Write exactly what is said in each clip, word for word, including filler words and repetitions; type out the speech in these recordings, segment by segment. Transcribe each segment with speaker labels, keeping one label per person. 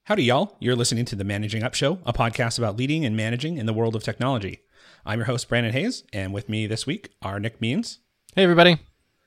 Speaker 1: Howdy, y'all. You're listening to The Managing Up Show, a podcast about leading and managing in the world of technology. I'm your host, Brandon Hayes, and with me this week are Nick Means.
Speaker 2: Hey, everybody.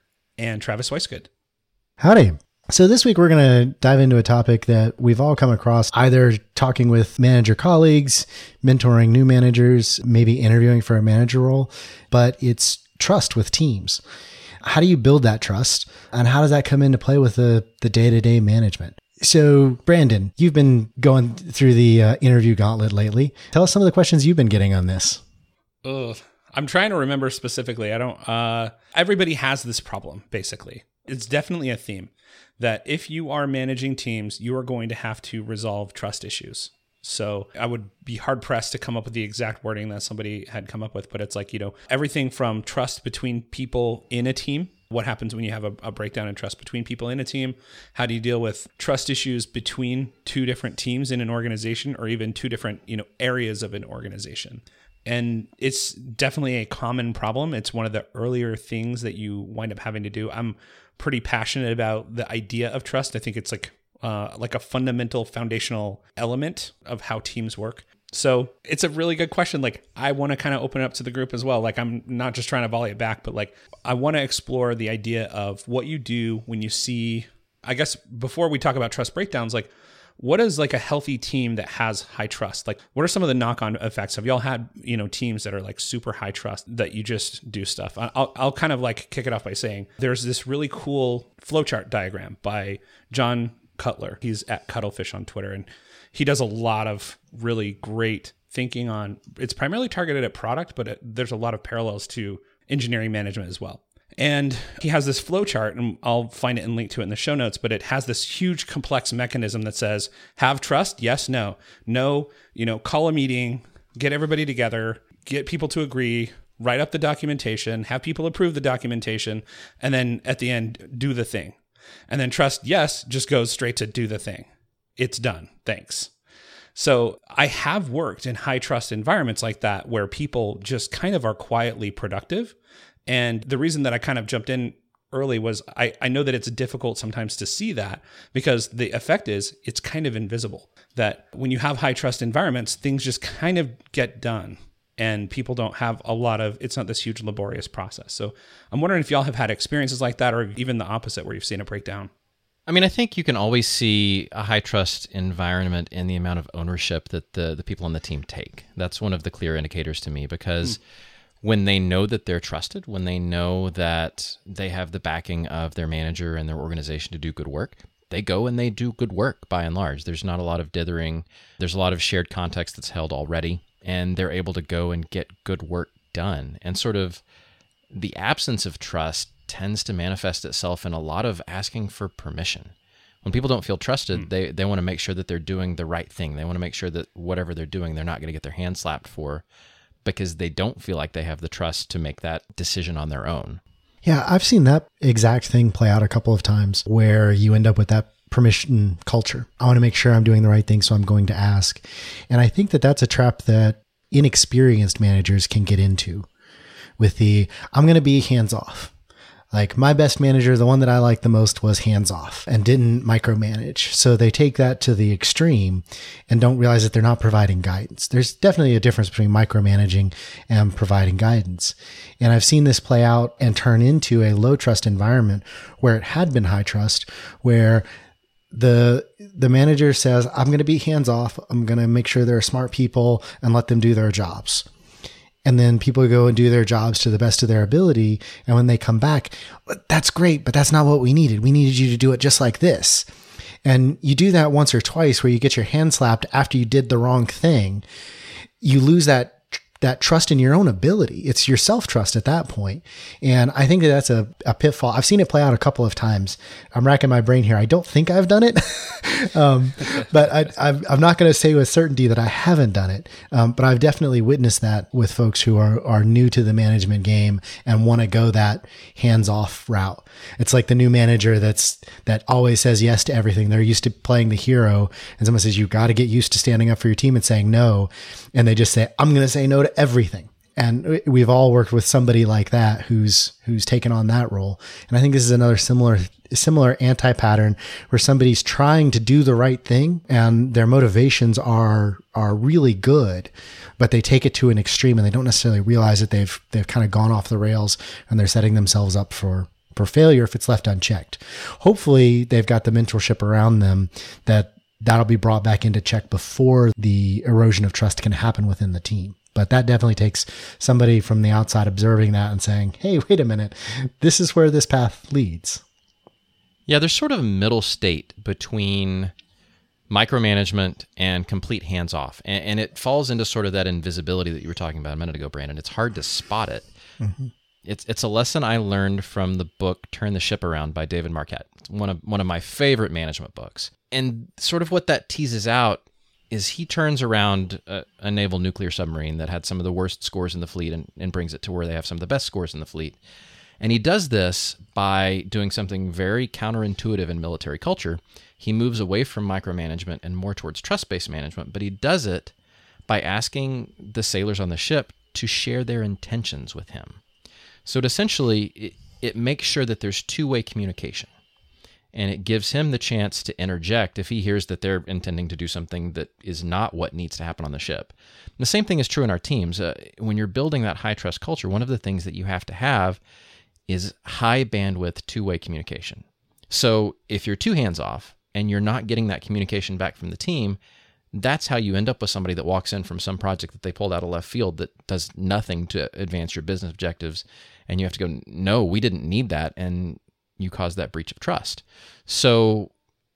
Speaker 1: And Travis Weisgood.
Speaker 3: Howdy. So this week we're going to dive into a topic that we've all come across, either talking with manager colleagues, mentoring new managers, maybe interviewing for a manager role, but it's trust with teams. How do you build that trust, and how does that come into play with the, the day-to-day management? So, Brandon, you've been going through the uh, interview gauntlet lately. Tell us some of the questions you've been getting on this.
Speaker 1: Ugh. I'm trying to remember specifically. I don't, uh, everybody has this problem, basically. It's definitely a theme that if you are managing teams, you are going to have to resolve trust issues. So I would be hard pressed to come up with the exact wording that somebody had come up with, but it's like, you know, everything from trust between people in a team. What happens when you have a, a breakdown in trust between people in a team? How do you deal with trust issues between two different teams in an organization, or even two different, you know, areas of an organization? And it's definitely a common problem. It's one of the earlier things that you wind up having to do. I'm pretty passionate about the idea of trust. I think it's like uh, like a fundamental foundational element of how teams work. So it's a really good question. Like, I want to kind of open it up to the group as well. Like, I'm not just trying to volley it back, but like, I want to explore the idea of what you do when you see, I guess before we talk about trust breakdowns, like, what is like a healthy team that has high trust? Like, what are some of the knock-on effects? Have y'all had, you know, teams that are like super high trust that you just do stuff? I'll, I'll kind of like kick it off by saying there's this really cool flowchart diagram by John Cutler. He's at Cuttlefish on Twitter, and he does a lot of really great thinking on, it's primarily targeted at product, but it, there's a lot of parallels to engineering management as well. And he has this flow chart, and I'll find it and link to it in the show notes, but it has this huge complex mechanism that says, have trust? Yes, no. No, you know, call a meeting, get everybody together, get people to agree, write up the documentation, have people approve the documentation, and then at the end, do the thing. And then trust, yes, just goes straight to do the thing. It's done. Thanks. So I have worked in high trust environments like that where people just kind of are quietly productive. And the reason that I kind of jumped in early was I, I know that it's difficult sometimes to see that, because the effect is it's kind of invisible. That when you have high trust environments, things just kind of get done, and people don't have a lot of, it's not this huge laborious process. So I'm wondering if y'all have had experiences like that, or even the opposite where you've seen a breakdown.
Speaker 2: I mean, I think you can always see a high trust environment in the amount of ownership that the, the people on the team take. That's one of the clear indicators to me, because mm. when they know that they're trusted, when they know that they have the backing of their manager and their organization to do good work, they go and they do good work by and large. There's not a lot of dithering. There's a lot of shared context that's held already, and they're able to go and get good work done. And sort of the absence of trust tends to manifest itself in a lot of asking for permission. When people don't feel trusted, mm. they, they want to make sure that they're doing the right thing. They want to make sure that whatever they're doing, they're not going to get their hand slapped for, because they don't feel like they have the trust to make that decision on their own.
Speaker 3: Yeah, I've seen that exact thing play out a couple of times where you end up with that permission culture. I want to make sure I'm doing the right thing, so I'm going to ask. And I think that that's a trap that inexperienced managers can get into with the, I'm going to be hands off. Like, my best manager, the one that I liked the most, was hands off and didn't micromanage. So they take that to the extreme and don't realize that they're not providing guidance. There's definitely a difference between micromanaging and providing guidance. And I've seen this play out and turn into a low trust environment where it had been high trust, where the the manager says, I'm going to be hands off. I'm going to make sure they're smart people and let them do their jobs. And then people go and do their jobs to the best of their ability. And when they come back, that's great, but that's not what we needed. We needed you to do it just like this. And you do that once or twice where you get your hand slapped after you did the wrong thing. You lose that that trust in your own ability. It's your self-trust at that point. And I think that that's a, a pitfall. I've seen it play out a couple of times. I'm racking my brain here. I don't think I've done it, um, but I, I'm, I'm not going to say with certainty that I haven't done it. Um, but I've definitely witnessed that with folks who are, are new to the management game and want to go that hands-off route. It's like the new manager that's, that always says yes to everything. They're used to playing the hero, and someone says, you got to get used to standing up for your team and saying no. And they just say, I'm going to say no to everything. And we've all worked with somebody like that who's who's taken on that role. And I think this is another similar similar anti-pattern where somebody's trying to do the right thing and their motivations are are really good, but they take it to an extreme and they don't necessarily realize that they've they've kind of gone off the rails and they're setting themselves up for for failure if it's left unchecked. Hopefully they've got the mentorship around them that that'll be brought back into check before the erosion of trust can happen within the team. But that definitely takes somebody from the outside observing that and saying, hey, wait a minute, this is where this path leads.
Speaker 2: Yeah, there's sort of a middle state between micromanagement and complete hands-off. And, and it falls into sort of that invisibility that you were talking about a minute ago, Brandon. It's hard to spot it. Mm-hmm. It's it's a lesson I learned from the book Turn the Ship Around by David Marquette. It's one of one of my favorite management books. And sort of what that teases out is he turns around a, a naval nuclear submarine that had some of the worst scores in the fleet and, and brings it to where they have some of the best scores in the fleet. And he does this by doing something very counterintuitive in military culture. He moves away from micromanagement and more towards trust-based management, but he does it by asking the sailors on the ship to share their intentions with him. So it essentially, it, it makes sure that there's two-way communication. And it gives him the chance to interject if he hears that they're intending to do something that is not what needs to happen on the ship. And the same thing is true in our teams. Uh, when you're building that high trust culture, one of the things that you have to have is high bandwidth two-way communication. So if you're too hands off and you're not getting that communication back from the team, that's how you end up with somebody that walks in from some project that they pulled out of left field that does nothing to advance your business objectives. And you have to go, no, we didn't need that. And you cause that breach of trust. So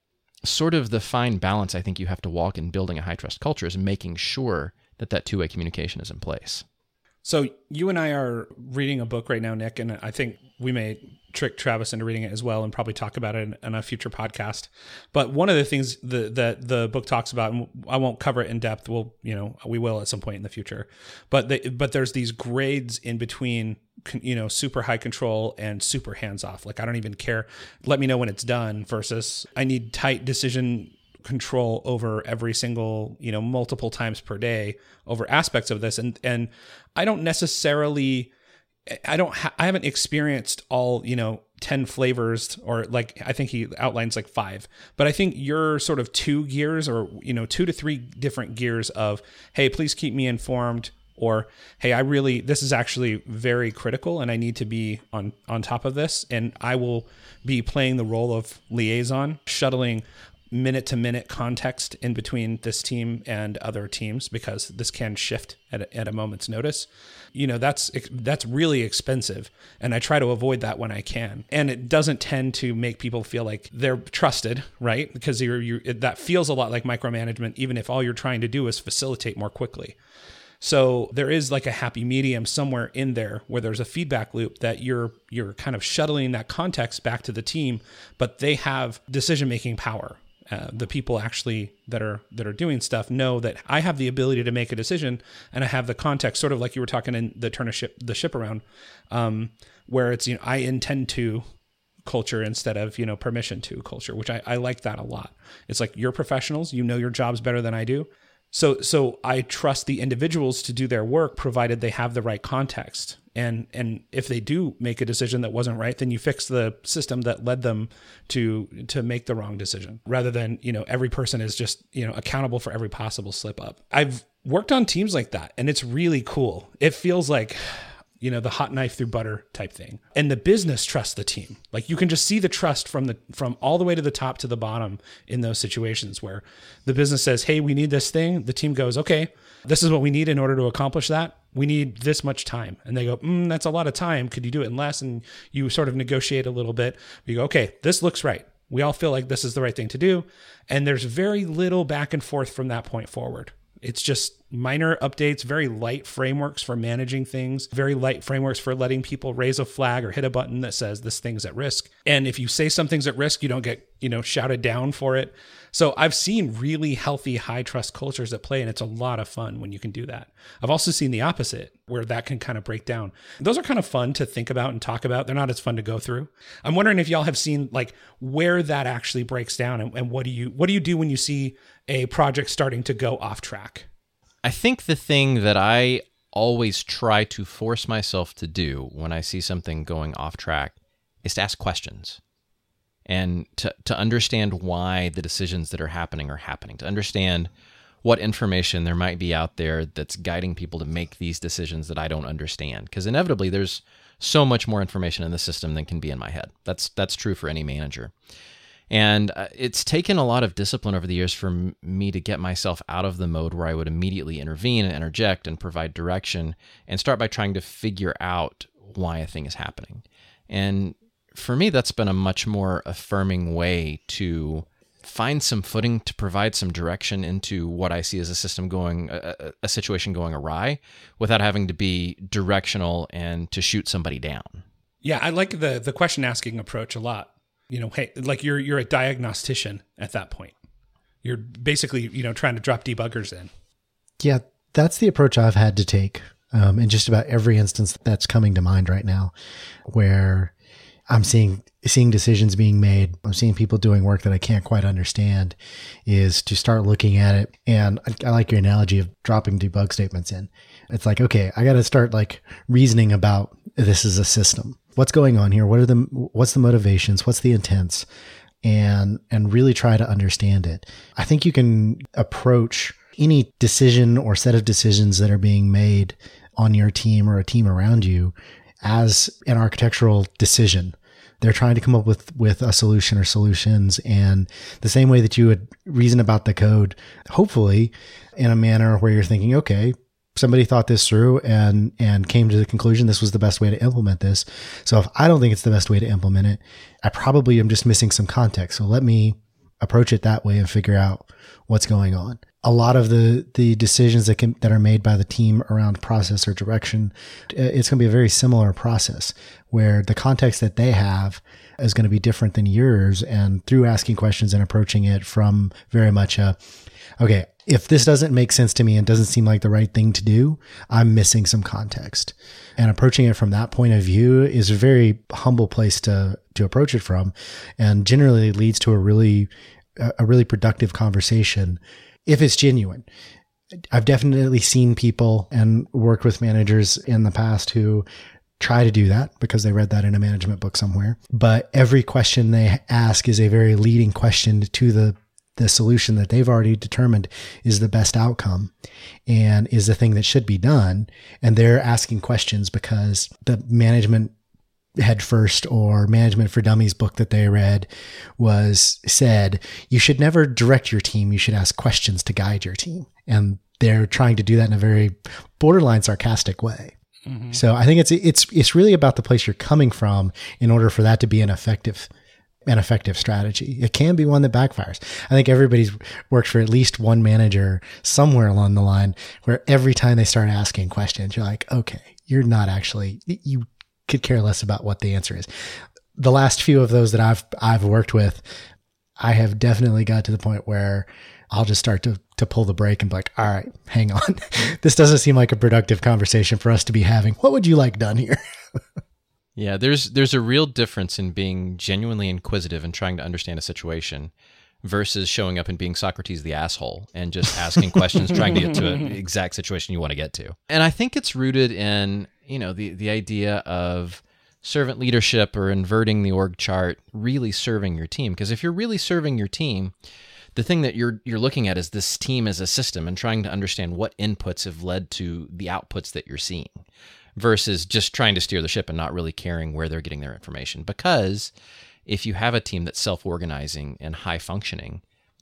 Speaker 2: sort of the fine balance I think you have to walk in building a high trust culture is making sure that that two-way communication is in place.
Speaker 1: So you and I are reading a book right now, Nick, and I think we may trick Travis into reading it as well and probably talk about it in, in a future podcast. But one of the things that the, the book talks about, and I won't cover it in depth, we'll, you know, we will at some point in the future, but the, but there's these grades in between, you know, super high control and super hands off. Like, I don't even care. Let me know when it's done versus I need tight decision control over every single, you know, multiple times per day over aspects of this. And, and I don't necessarily, I don't, ha- I haven't experienced all, you know, ten flavors, or like, I think he outlines like five, but I think you're sort of two gears, or, you know, two to three different gears of, hey, please keep me informed, or, hey, I really, this is actually very critical and I need to be on, on top of this. And I will be playing the role of liaison, shuttling minute to minute context in between this team and other teams, because this can shift at a, at a moment's notice. You know, that's, that's really expensive. And I try to avoid that when I can. And it doesn't tend to make people feel like they're trusted, right? Because you're, you're, that feels a lot like micromanagement, even if all you're trying to do is facilitate more quickly. So there is like a happy medium somewhere in there where there's a feedback loop that you're you're kind of shuttling that context back to the team, but they have decision-making power. Uh, the people actually that are that are doing stuff know that I have the ability to make a decision, and I have the context, sort of like you were talking in the turn a ship the ship around, um, where it's, you know, I intend to culture instead of, you know, permission to culture, which I, I like that a lot. It's like, you're professionals, you know your jobs better than I do. So so I trust the individuals to do their work, provided they have the right context. And and if they do make a decision that wasn't right, then you fix the system that led them to to make the wrong decision, rather than, you know, every person is just, you know, accountable for every possible slip up. I've worked on teams like that, and it's really cool. It feels like, you know, the hot knife through butter type thing. And the business trusts the team. Like, you can just see the trust from the from all the way to the top to the bottom in those situations where the business says, hey, we need this thing. The team goes, okay, this is what we need in order to accomplish that. We need this much time. And they go, mm, that's a lot of time. Could you do it in less? And you sort of negotiate a little bit. You go, okay, this looks right. We all feel like this is the right thing to do. And there's very little back and forth from that point forward. It's just minor updates, very light frameworks for managing things, very light frameworks for letting people raise a flag or hit a button that says this thing's at risk. And if you say something's at risk, you don't get, you know, shouted down for it. So I've seen really healthy, high trust cultures at play, and it's a lot of fun when you can do that. I've also seen the opposite, where that can kind of break down. Those are kind of fun to think about and talk about. They're not as fun to go through. I'm wondering if y'all have seen like where that actually breaks down, and, and what do you what do you do when you see a project starting to go off track?
Speaker 2: I think the thing that I always try to force myself to do when I see something going off track is to ask questions and to, to understand why the decisions that are happening are happening, to understand what information there might be out there that's guiding people to make these decisions that I don't understand. Because inevitably there's so much more information in the system than can be in my head. That's that's true for any manager. And uh, it's taken a lot of discipline over the years for m- me to get myself out of the mode where I would immediately intervene and interject and provide direction and start by trying to figure out why a thing is happening. And for me, that's been a much more affirming way to find some footing, to provide some direction into what I see as a system going, a, a situation going awry, without having to be directional and to shoot somebody down.
Speaker 1: Yeah, I like the the question asking approach a lot. You know, hey, like you're you're a diagnostician at that point. You're basically, you know, trying to drop debuggers in.
Speaker 3: Yeah, that's the approach I've had to take um, in just about every instance that's coming to mind right now, where I'm seeing seeing decisions being made. I'm seeing people doing work that I can't quite understand. Is to start looking at it, and I, I like your analogy of dropping debug statements in. It's like, okay, I got to start like reasoning about this is a system. What's going on here? What are the what's the motivations? What's the intents? And and really try to understand it. I think you can approach any decision or set of decisions that are being made on your team or a team around you as an architectural decision. They're trying to come up with, with a solution or solutions, and the same way that you would reason about the code, hopefully in a manner where you're thinking, okay, somebody thought this through and, and came to the conclusion this was the best way to implement this. So if I don't think it's the best way to implement it, I probably am just missing some context. So let me approach it that way and figure out what's going on. A lot of the, the decisions that can, that are made by the team around process or direction, it's going to be a very similar process where the context that they have is going to be different than yours. And through asking questions and approaching it from very much a, okay, if this doesn't make sense to me and doesn't seem like the right thing to do, I'm missing some context. And approaching it from that point of view is a very humble place to, to approach it from, and generally leads to a really, a really productive conversation if it's genuine. I've definitely seen people and worked with managers in the past who try to do that because they read that in a management book somewhere. But every question they ask is a very leading question to the the solution that they've already determined is the best outcome and is the thing that should be done. And they're asking questions because the management head first or Management for Dummies book that they read was said, you should never direct your team. You should ask questions to guide your team. And they're trying to do that in a very borderline sarcastic way. Mm-hmm. So I think it's, it's, it's really about the place you're coming from in order for that to be an effective an effective strategy. It can be one that backfires. I think everybody's worked for at least one manager somewhere along the line where every time they start asking questions, you're like, okay, you're not actually, you could care less about what the answer is. The last few of those that I've, I've worked with, I have definitely got to the point where I'll just start to, to pull the brake and be like, all right, hang on. This doesn't seem like a productive conversation for us to be having. What would you like done here?
Speaker 2: Yeah, there's there's a real difference in being genuinely inquisitive and trying to understand a situation versus showing up and being Socrates the asshole and just asking questions, trying to get to an exact situation you want to get to. And I think it's rooted in, you know, the, the idea of servant leadership or inverting the org chart, really serving your team. Because if you're really serving your team, the thing that you're you're looking at is this team as a system and trying to understand what inputs have led to the outputs that you're seeing, versus just trying to steer the ship and not really caring where they're getting their information. Because if you have a team that's self-organizing and high-functioning,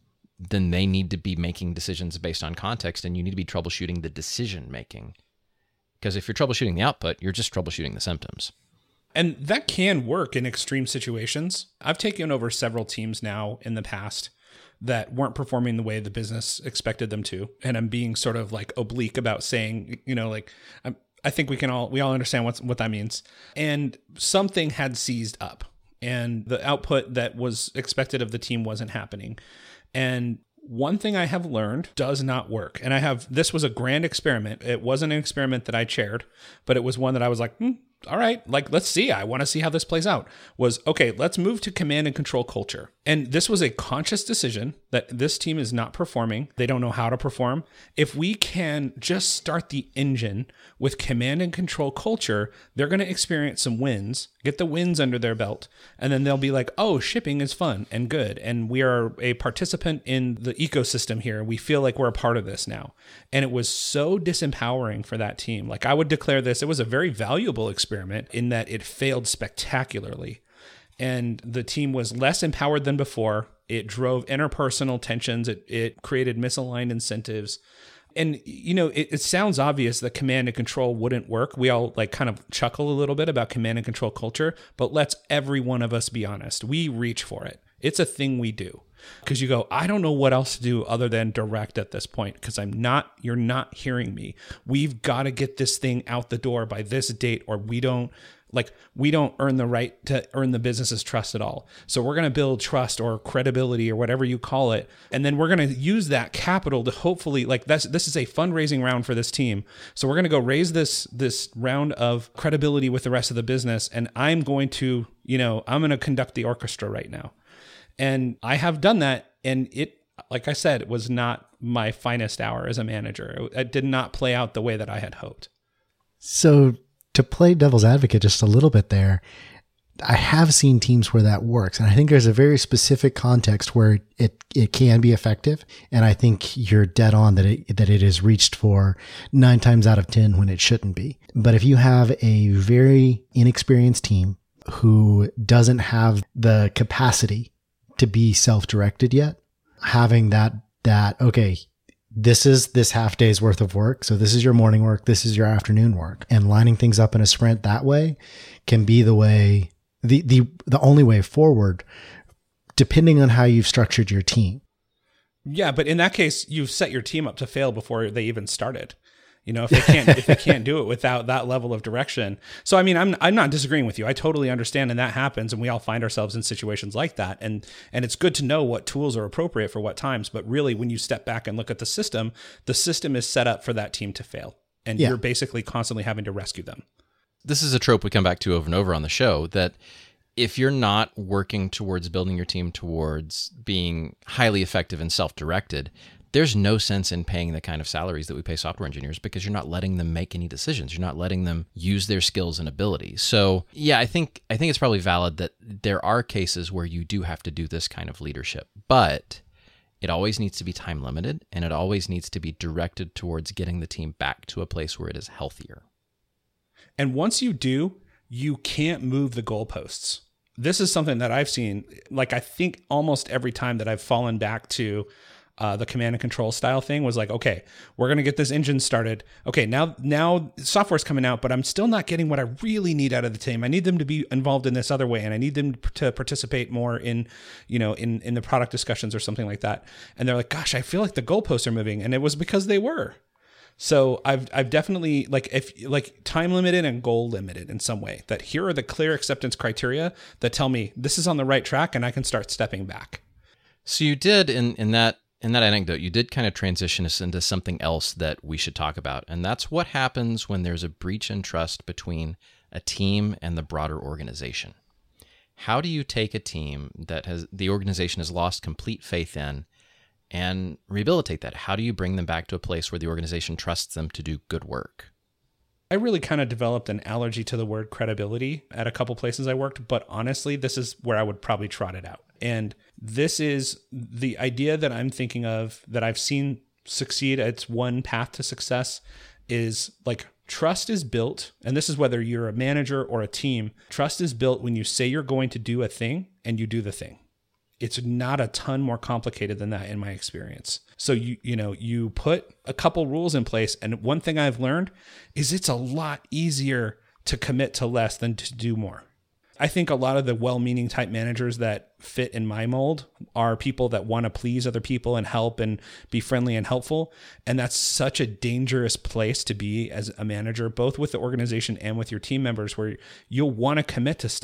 Speaker 2: then they need to be making decisions based on context, and you need to be troubleshooting the decision-making. Because if you're troubleshooting the output, you're just troubleshooting the symptoms.
Speaker 1: And that can work in extreme situations. I've taken over several teams now in the past that weren't performing the way the business expected them to. And I'm being sort of like oblique about saying, you know, like, I'm, I think we can all, we all understand what's, what that means. And something had seized up and the output that was expected of the team wasn't happening. And one thing I have learned does not work. And I have, this was a grand experiment. It wasn't an experiment that I chaired, but it was one that I was like, hmm, all right, like, let's see. I want to see how this plays out. Was, okay, let's move to command and control culture. And this was a conscious decision that this team is not performing. They don't know how to perform. If we can just start the engine with command and control culture, they're going to experience some wins, get the wins under their belt, and then they'll be like, oh, shipping is fun and good. And we are a participant in the ecosystem here. We feel like we're a part of this now. And it was so disempowering for that team. Like, I would declare this, it was a very valuable experiment in that it failed spectacularly. And the team was less empowered than before. It drove interpersonal tensions. It, it created misaligned incentives. And, you know, it, it sounds obvious that command and control wouldn't work. We all like kind of chuckle a little bit about command and control culture, but let's every one of us be honest. We reach for it. It's a thing we do. Because you go, I don't know what else to do other than direct at this point, because I'm not, you're not hearing me. We've got to get this thing out the door by this date, or we don't, like, we don't earn the right to earn the business's trust at all. So we're going to build trust or credibility or whatever you call it. And then we're going to use that capital to hopefully, like, that's, this is a fundraising round for this team. So we're going to go raise this, this round of credibility with the rest of the business. And I'm going to, you know, I'm going to conduct the orchestra right now. And I have done that. And it, like I said, it was not my finest hour as a manager. It did not play out the way that I had hoped.
Speaker 3: So to play devil's advocate just a little bit there, I have seen teams where that works. And I think there's a very specific context where it, it can be effective. And I think you're dead on that it, that it is reached for nine times out of ten when it shouldn't be. But if you have a very inexperienced team who doesn't have the capacity to be self-directed yet, having that, that, okay, this is this half day's worth of work. So this is your morning work. This is your afternoon work, and lining things up in a sprint that way can be the way, the, the, the only way forward, depending on how you've structured your team.
Speaker 1: Yeah. But in that case, you've set your team up to fail before they even started. You know, if they can't, if they can't do it without that level of direction. So, I mean, I'm, I'm not disagreeing with you. I totally understand. And that happens. And we all find ourselves in situations like that. And, and it's good to know what tools are appropriate for what times. But really, when you step back and look at the system, the system is set up for that team to fail. And yeah. You're basically constantly having to rescue them.
Speaker 2: This is a trope we come back to over and over on the show, that if you're not working towards building your team towards being highly effective and self-directed, there's no sense in paying the kind of salaries that we pay software engineers, because you're not letting them make any decisions. You're not letting them use their skills and abilities. So yeah, I think I think it's probably valid that there are cases where you do have to do this kind of leadership, but it always needs to be time limited, and it always needs to be directed towards getting the team back to a place where it is healthier.
Speaker 1: And once you do, you can't move the goalposts. This is something that I've seen, like I think almost every time that I've fallen back to Uh, the command and control style thing was like, okay, we're going to get this engine started. Okay, now now software's coming out, but I'm still not getting what I really need out of the team. I need them to be involved in this other way, and I need them to participate more in, you know, in, in the product discussions or something like that. And they're like, gosh, I feel like the goalposts are moving. And it was because they were. So I've I've definitely, like, if like time limited and goal limited in some way, that here are the clear acceptance criteria that tell me this is on the right track and I can start stepping back.
Speaker 2: So you did in, in that In that anecdote, you did kind of transition us into something else that we should talk about, and that's what happens when there's a breach in trust between a team and the broader organization. How do you take a team that has the organization has lost complete faith in and rehabilitate that? How do you bring them back to a place where the organization trusts them to do good work?
Speaker 1: I really kind of developed an allergy to the word credibility at a couple places I worked, but honestly, this is where I would probably trot it out. And this is the idea that I'm thinking of that I've seen succeed. It's one path to success is like trust is built. And this is whether you're a manager or a team. Trust is built when you say you're going to do a thing and you do the thing. It's not a ton more complicated than that in my experience. So you you know, you put a couple rules in place. And one thing I've learned is it's a lot easier to commit to less than to do more. I think a lot of the well-meaning type managers that fit in my mold are people that want to please other people and help and be friendly and helpful. And that's such a dangerous place to be as a manager, both with the organization and with your team members, where you'll want to commit to stuff.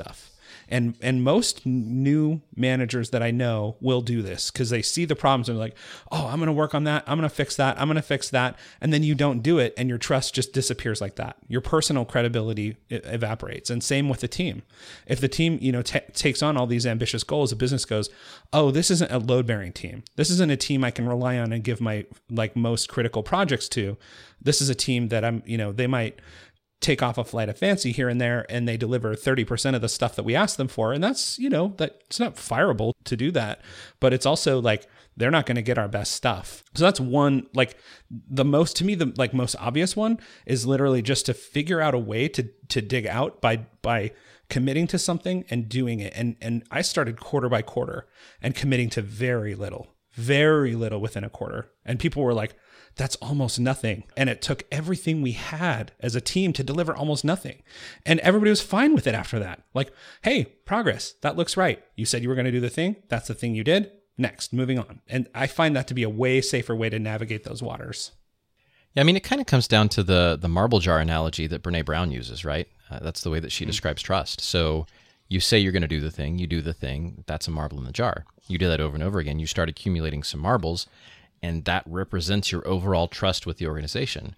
Speaker 1: And and most new managers that I know will do this because they see the problems and they're like, oh, I'm going to work on that. I'm going to fix that. I'm going to fix that. And then you don't do it and your trust just disappears like that. Your personal credibility evaporates. And same with the team. If the team, you know, t- takes on all these ambitious goals, the business goes, oh, this isn't a load-bearing team. This isn't a team I can rely on and give my like most critical projects to. This is a team that I'm, you know, they might take off a flight of fancy here and there and they deliver thirty percent of the stuff that we asked them for. And that's, you know, that it's not fireable to do that, but it's also like, they're not going to get our best stuff. So that's one, like the most, to me, the like most obvious one is literally just to figure out a way to, to dig out by, by committing to something and doing it. And, and I started quarter by quarter and committing to very little, very little within a quarter. And people were like, that's almost nothing. And it took everything we had as a team to deliver almost nothing. And everybody was fine with it after that. Like, hey, progress, that looks right. You said you were going to do the thing. That's the thing you did. Next, moving on. And I find that to be a way safer way to navigate those waters.
Speaker 2: Yeah, I mean, it kind of comes down to the the marble jar analogy that Brene Brown uses, right? Uh, that's the way that she mm-hmm. describes trust. So you say you're going to do the thing, you do the thing, that's a marble in the jar. You do that over and over again. You start accumulating some marbles, and that represents your overall trust with the organization.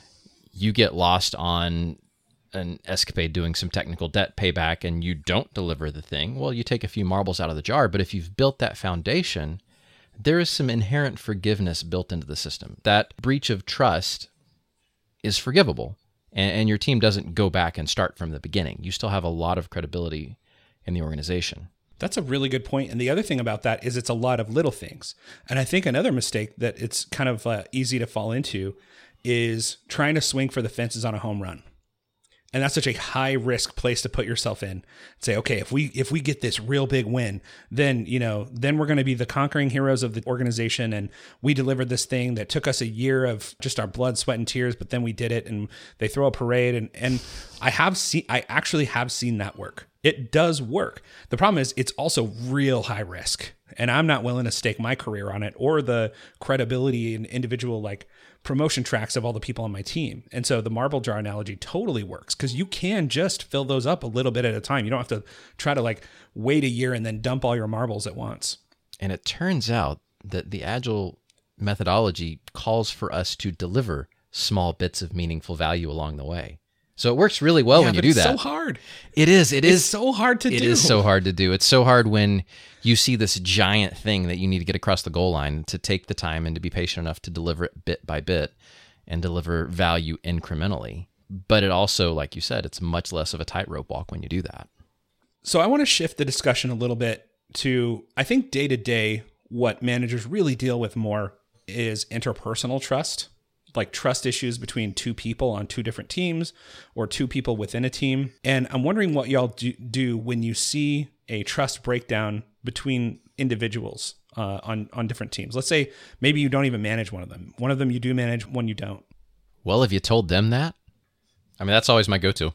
Speaker 2: You get lost on an escapade doing some technical debt payback and you don't deliver the thing. Well, you take a few marbles out of the jar, but if you've built that foundation, there is some inherent forgiveness built into the system. That breach of trust is forgivable, and, and your team doesn't go back and start from the beginning. You still have a lot of credibility in the organization.
Speaker 1: That's a really good point. And the other thing about that is it's a lot of little things. And I think another mistake that it's kind of uh, easy to fall into is trying to swing for the fences on a home run. And that's such a high risk place to put yourself in. Say, okay, if we if we get this real big win, then, you know, then we're going to be the conquering heroes of the organization. And we delivered this thing that took us a year of just our blood, sweat, and tears, but then we did it. And they throw a parade. And and I have seen, I actually have seen that work. It does work. The problem is it's also real high risk. And I'm not willing to stake my career on it or the credibility and individual like promotion tracks of all the people on my team. And so the marble jar analogy totally works because you can just fill those up a little bit at a time. You don't have to try to like wait a year and then dump all your marbles at once.
Speaker 2: And it turns out that the Agile methodology calls for us to deliver small bits of meaningful value along the way. So it works really well
Speaker 1: yeah,
Speaker 2: when you
Speaker 1: but
Speaker 2: do
Speaker 1: it's
Speaker 2: that.
Speaker 1: It's so hard.
Speaker 2: It is. It
Speaker 1: it's
Speaker 2: is
Speaker 1: so hard to
Speaker 2: it
Speaker 1: do.
Speaker 2: It is so hard to do. It's so hard when you see this giant thing that you need to get across the goal line to take the time and to be patient enough to deliver it bit by bit and deliver value incrementally. But it also, like you said, it's much less of a tightrope walk when you do that.
Speaker 1: So I want to shift the discussion a little bit to, I think day to day, what managers really deal with more is interpersonal trust. Like trust issues between two people on two different teams or two people within a team. And I'm wondering what y'all do, do when you see a trust breakdown between individuals uh, on, on different teams. Let's say maybe you don't even manage one of them. One of them you do manage, one you don't.
Speaker 2: Well, have you told them that? I mean, that's always my go-to.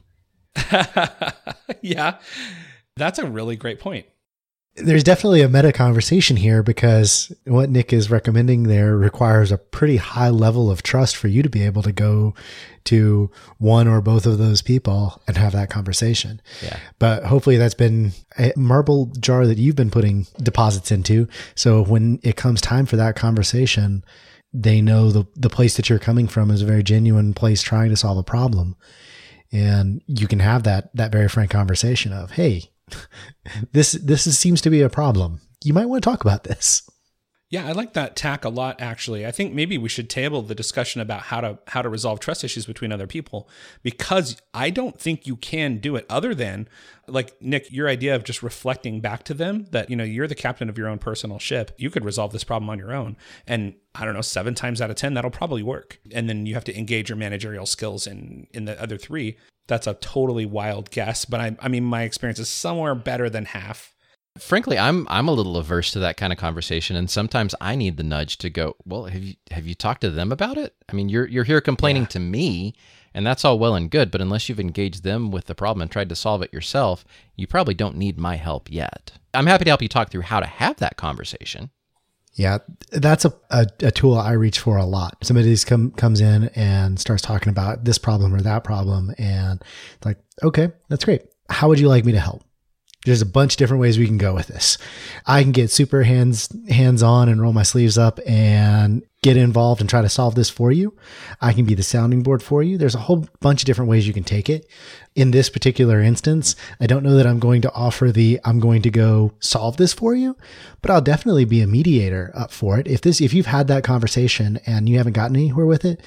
Speaker 1: Yeah, that's a really great point.
Speaker 3: There's definitely a meta conversation here because what Nick is recommending there requires a pretty high level of trust for you to be able to go to one or both of those people and have that conversation.
Speaker 2: Yeah.
Speaker 3: But hopefully that's been a marble jar that you've been putting deposits into. So when it comes time for that conversation, they know the, the place that you're coming from is a very genuine place trying to solve a problem. And you can have that, that very frank conversation of, hey, This this is, seems to be a problem. You might want to talk about this.
Speaker 1: Yeah, I like that tack a lot, actually. I think maybe we should table the discussion about how to how to resolve trust issues between other people, because I don't think you can do it other than, like, Nick, your idea of just reflecting back to them that, you know, you're the captain of your own personal ship. You could resolve this problem on your own. And I don't know, seven times out of ten, that'll probably work. And then you have to engage your managerial skills in, in the other three. That's a totally wild guess, but I, I mean, my experience is somewhere better than half.
Speaker 2: Frankly, I'm I'm a little averse to that kind of conversation, and sometimes I need the nudge to go, well, have you have you talked to them about it? I mean, you're you're here complaining yeah. to me, and that's all well and good, but unless you've engaged them with the problem and tried to solve it yourself, you probably don't need my help yet. I'm happy to help you talk through how to have that conversation.
Speaker 3: Yeah, that's a, a, a tool I reach for a lot. Somebody come, comes in and starts talking about this problem or that problem, and it's like, okay, that's great. How would you like me to help? There's a bunch of different ways we can go with this. I can get super hands hands on and roll my sleeves up and get involved and try to solve this for you. I can be the sounding board for you. There's a whole bunch of different ways you can take it. In this particular instance, I don't know that I'm going to offer the I'm going to go solve this for you, but I'll definitely be a mediator up for it. If this if you've had that conversation and you haven't gotten anywhere with it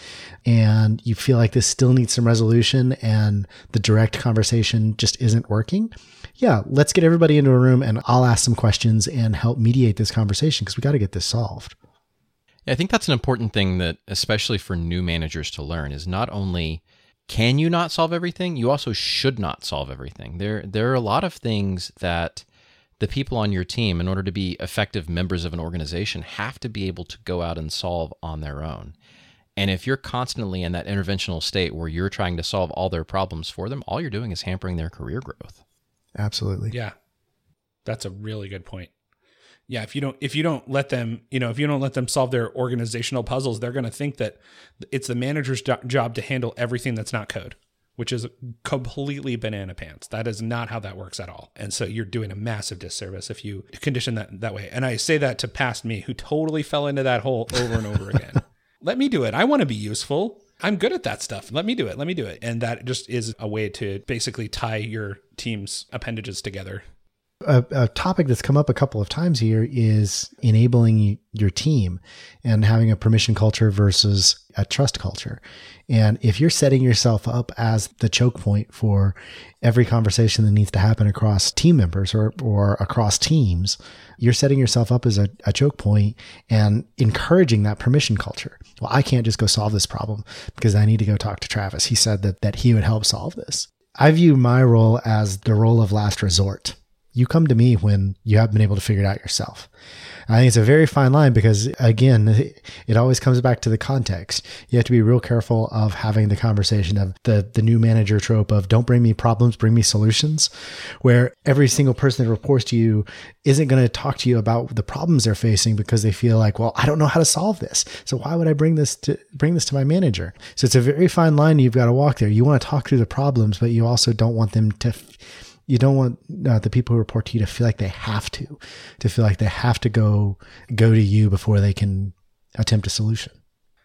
Speaker 3: and you feel like this still needs some resolution and the direct conversation just isn't working, yeah, let's get everybody into a room and I'll ask some questions and help mediate this conversation because we got to get this solved.
Speaker 2: Yeah, I think that's an important thing that, especially for new managers to learn, is not only can you not solve everything, you also should not solve everything. There, there are a lot of things that the people on your team, in order to be effective members of an organization, have to be able to go out and solve on their own. And if you're constantly in that interventional state where you're trying to solve all their problems for them, all you're doing is hampering their career growth.
Speaker 3: Absolutely.
Speaker 1: Yeah. That's a really good point. Yeah, if you don't if you don't let them, you know, if you don't let them solve their organizational puzzles, they're going to think that it's the manager's do- job to handle everything that's not code, which is completely banana pants. That is not how that works at all. And so you're doing a massive disservice if you condition that that way. And I say that to past me, who totally fell into that hole over and over again. Let me do it. I want to be useful. I'm good at that stuff. Let me do it. Let me do it. And that just is a way to basically tie your team's appendages together.
Speaker 3: A, a topic that's come up a couple of times here is enabling your team and having a permission culture versus a trust culture. And if you're setting yourself up as the choke point for every conversation that needs to happen across team members or, or across teams, you're setting yourself up as a, a choke point and encouraging that permission culture. Well, I can't just go solve this problem because I need to go talk to Travis. He said that, that he would help solve this. I view my role as the role of last resort. You come to me when you haven't been able to figure it out yourself. I think it's a very fine line because, again, it always comes back to the context. You have to be real careful of having the conversation of the, the new manager trope of don't bring me problems, bring me solutions, where every single person that reports to you isn't going to talk to you about the problems they're facing because they feel like, well, I don't know how to solve this. So why would I bring this to bring this to my manager? So it's a very fine line you've got to walk there. You want to talk through the problems, but you also don't want them to You don't want uh, the people who report to you to feel like they have to, to feel like they have to go go to you before they can attempt a solution.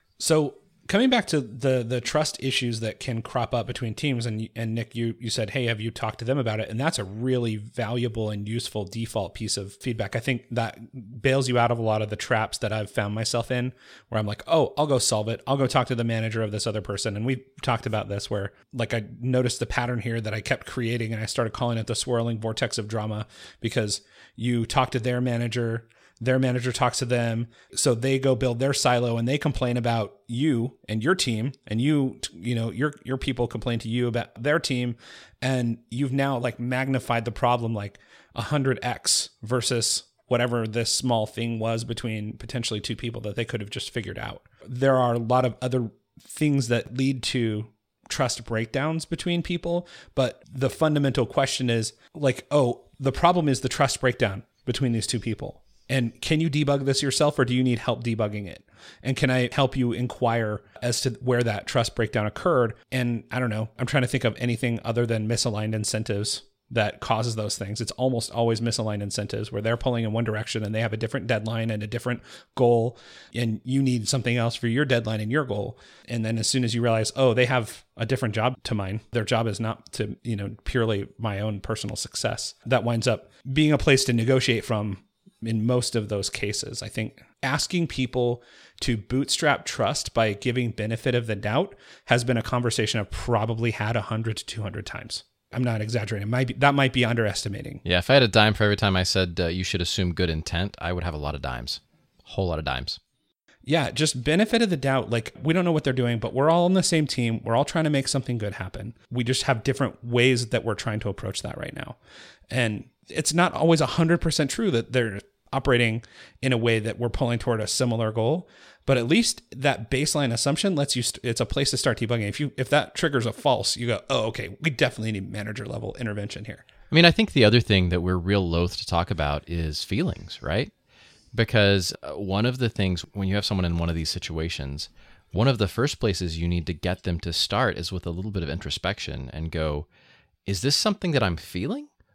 Speaker 1: So coming back to the the trust issues that can crop up between teams, and and Nick, you you said, hey, have you talked to them about it? And that's a really valuable and useful default piece of feedback. I think that bails you out of a lot of the traps that I've found myself in, where I'm like, oh, I'll go solve it. I'll go talk to the manager of this other person. And we've talked about this where like I noticed the pattern here that I kept creating, and I started calling it the swirling vortex of drama, because you talk to their manager, their manager talks to them, so they go build their silo and they complain about you and your team, and you, you know, your your people complain to you about their team, and you've now like magnified the problem like one hundred x versus whatever this small thing was between potentially two people that they could have just figured out. There are a lot of other things that lead to trust breakdowns between people, but the fundamental question is like, oh, the problem is the trust breakdown between these two people. And can you debug this yourself, or do you need help debugging it? And can I help you inquire as to where that trust breakdown occurred? And I don't know, I'm trying to think of anything other than misaligned incentives that causes those things. It's almost always misaligned incentives where they're pulling in one direction and they have a different deadline and a different goal, and you need something else for your deadline and your goal. And then as soon as you realize, oh, they have a different job to mine, their job is not to, you know, purely my own personal success, that winds up being a place to negotiate from. In most of those cases, I think asking people to bootstrap trust by giving benefit of the doubt has been a conversation I've probably had one hundred to two hundred times. I'm not exaggerating. It might be, that might be underestimating.
Speaker 2: Yeah, if I had a dime for every time I said uh, you should assume good intent, I would have a lot of dimes. A whole lot of dimes.
Speaker 1: Yeah, just benefit of the doubt. Like, we don't know what they're doing, but we're all on the same team. We're all trying to make something good happen. We just have different ways that we're trying to approach that right now. And it's not always one hundred percent true that they're operating in a way that we're pulling toward a similar goal, but at least that baseline assumption lets you, st- it's a place to start debugging. If you, if that triggers a false, you go, oh, okay, we definitely need manager level intervention here.
Speaker 2: I mean, I think the other thing that we're real loath to talk about is feelings, right? Because one of the things when you have someone in one of these situations, one of the first places you need to get them to start is with a little bit of introspection and go, is this something that I'm feeling?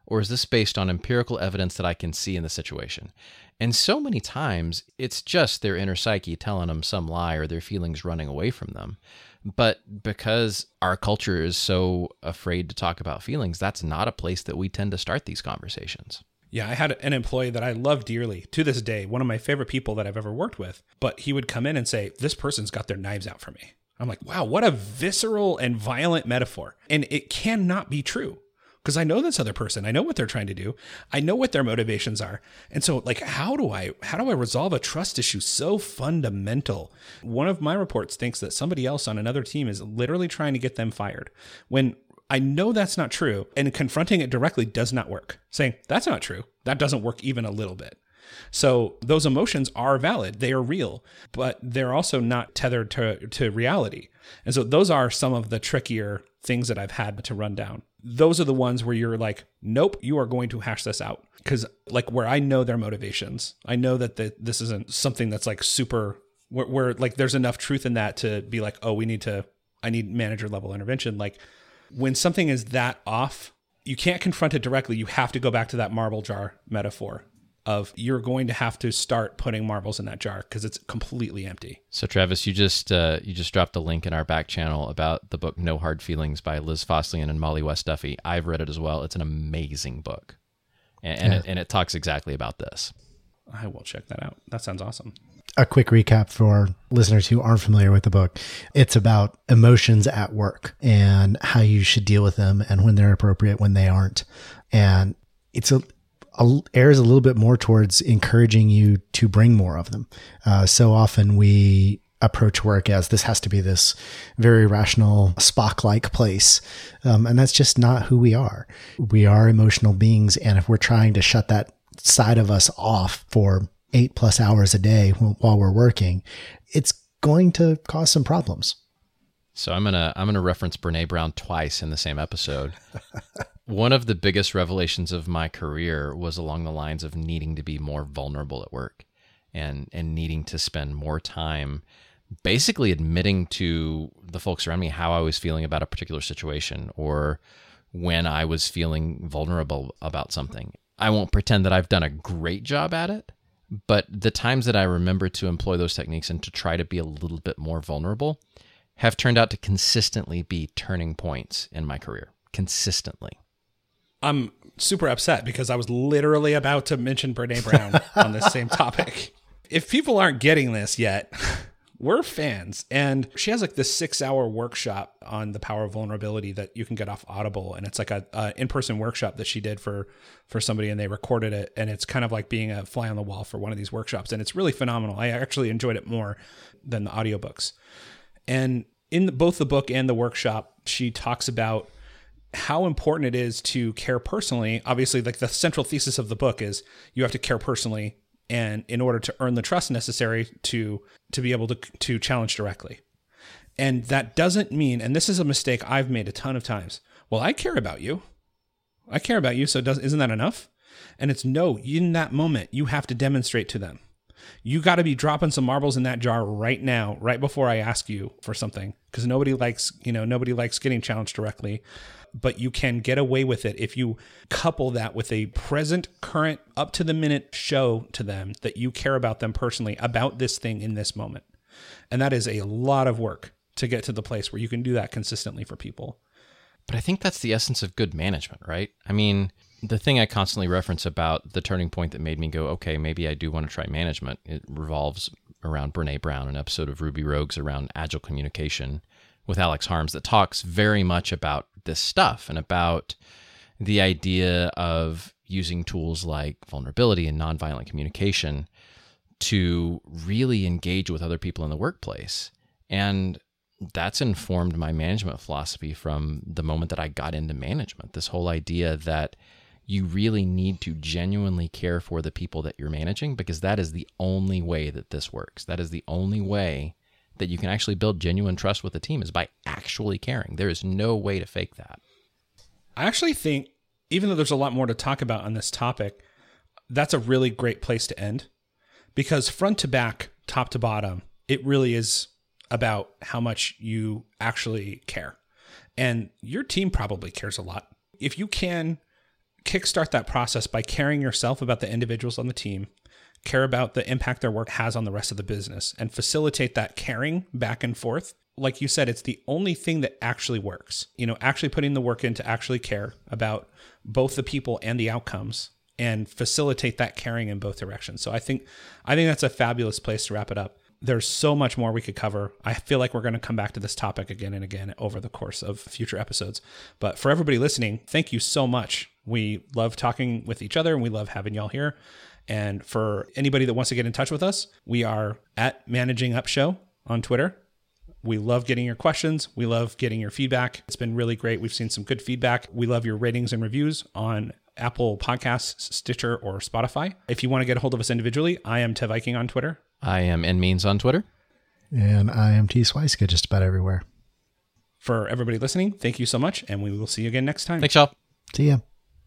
Speaker 2: Or is this based on empirical evidence that I can see in the situation? And so many times, it's just their inner psyche telling them some lie or their feelings running away from them. But because our culture is so afraid to talk about feelings, that's not a place that we tend to start these conversations.
Speaker 1: Yeah, I had an employee that I love dearly to this day, one of my favorite people that I've ever worked with, but he would come in and say, this person's got their knives out for me. I'm like, wow, what a visceral and violent metaphor. And it cannot be true because I know this other person. I know what they're trying to do. I know what their motivations are. And so like, how do I, how do I resolve a trust issue so fundamental? One of my reports thinks that somebody else on another team is literally trying to get them fired when I know that's not true, and confronting it directly does not work. Saying, that's not true, that doesn't work even a little bit. So those emotions are valid, they are real, but they're also not tethered to, to reality. And so those are some of the trickier things that I've had to run down. Those are the ones where you're like, nope, you are going to hash this out. Because like where I know their motivations, I know that the, this isn't something that's like super, where, where like there's enough truth in that to be like, oh, we need to, I need manager level intervention. Like, when something is that off, you can't confront it directly. You have to go back to that marble jar metaphor of you're going to have to start putting marbles in that jar because it's completely empty.
Speaker 2: So Travis, you just uh, you just dropped a link in our back channel about the book No Hard Feelings by Liz Fosslien and Molly West Duffy. I've read it as well. It's an amazing book. And, and, yeah. it, and it talks exactly about this.
Speaker 1: I will check that out. That sounds awesome.
Speaker 3: A quick recap for listeners who aren't familiar with the book. It's about emotions at work and how you should deal with them and when they're appropriate, when they aren't. And it's a, a airs a little bit more towards encouraging you to bring more of them. Uh, so often we approach work as this has to be this very rational Spock-like place. Um, and that's just not who we are. We are emotional beings. And if we're trying to shut that side of us off for eight plus hours a day while we're working, it's going to cause some problems.
Speaker 2: So I'm going to, I'm going to reference Brene Brown twice in the same episode. One of the biggest revelations of my career was along the lines of needing to be more vulnerable at work and, and needing to spend more time basically admitting to the folks around me how I was feeling about a particular situation or when I was feeling vulnerable about something. I won't pretend that I've done a great job at it, but the times that I remember to employ those techniques and to try to be a little bit more vulnerable have turned out to consistently be turning points in my career. Consistently.
Speaker 1: I'm super upset because I was literally about to mention Brene Brown on this same topic. If people aren't getting this yet, we're fans. And she has like this six hour workshop on the power of vulnerability that you can get off Audible. And it's like a, a in-person workshop that she did for, for somebody and they recorded it. And it's kind of like being a fly on the wall for one of these workshops. And it's really phenomenal. I actually enjoyed it more than the audiobooks. And in the, both the book and the workshop, she talks about how important it is to care personally. Obviously, like the central thesis of the book is you have to care personally and in order to earn the trust necessary to to be able to to challenge directly. And that doesn't mean, and this is a mistake I've made a ton of times, well, I care about you. I care about you, so does, isn't that enough? And it's no, in that moment, you have to demonstrate to them. You got to be dropping some marbles in that jar right now, right before I ask you for something, because nobody likes, you know, nobody likes getting challenged directly. But you can get away with it if you couple that with a present, current, up to the minute show to them that you care about them personally about this thing in this moment. And that is a lot of work to get to the place where you can do that consistently for people.
Speaker 2: But I think that's the essence of good management, right? I mean, the thing I constantly reference about the turning point that made me go, okay, maybe I do want to try management, it revolves around Brene Brown, an episode of Ruby Rogues around agile communication with Alex Harms that talks very much about this stuff and about the idea of using tools like vulnerability and nonviolent communication to really engage with other people in the workplace. And that's informed my management philosophy from the moment that I got into management. This whole idea that you really need to genuinely care for the people that you're managing, because that is the only way that this works. That is the only way that you can actually build genuine trust with a team, is by actually caring. There is no way to fake that.
Speaker 1: I actually think, even though there's a lot more to talk about on this topic, that's a really great place to end, because front to back, top to bottom, it really is about how much you actually care. And your team probably cares a lot. If you can kickstart that process by caring yourself about the individuals on the team, care about the impact their work has on the rest of the business, and facilitate that caring back and forth. Like you said, it's the only thing that actually works. You know, actually putting the work in to actually care about both the people and the outcomes and facilitate that caring in both directions. So I think I think that's a fabulous place to wrap it up. There's so much more we could cover. I feel like we're going to come back to this topic again and again over the course of future episodes. But for everybody listening, thank you so much. We love talking with each other and we love having y'all here. And for anybody that wants to get in touch with us, we are at Managing Up Show on Twitter. We love getting your questions. We love getting your feedback. It's been really great. We've seen some good feedback. We love your ratings and reviews on Apple Podcasts, Stitcher, or Spotify. If you want to get a hold of us individually, I am Te Viking on Twitter.
Speaker 2: I am nmeans on Twitter.
Speaker 3: And I am T Swiska just about everywhere.
Speaker 1: For everybody listening, thank you so much, and we will see you again next time.
Speaker 2: Thanks, y'all.
Speaker 3: See ya.